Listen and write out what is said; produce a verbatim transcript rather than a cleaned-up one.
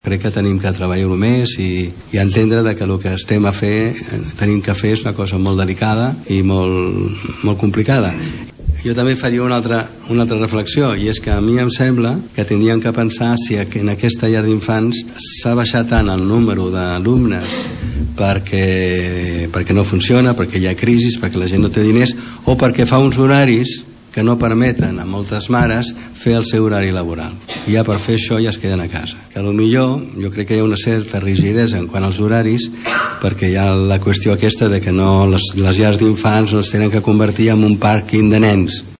Crec que tenim que treballar-ho més i, i entendre de que el que estem a fer, tenim que fer és una cosa molt delicada i molt, molt complicada. Jo també faria una altra, una altra reflexió, i és que a mi em sembla que tindríem que pensar si en aquesta llar d'infants s'ha baixat tant el número d'alumnes perquè, perquè no funciona, perquè hi ha crisi, perquè la gent no té diners, o perquè fa uns horaris que no permeten a moltes mares fer el seu horari laboral. I ja per fer això ja es queden a casa. Que potser jo crec que hi ha una certa rigidesa en quant als horaris, perquè hi ha la qüestió aquesta de que no, les, les llars d'infants no es tenen que convertir en un pàrquing de nens.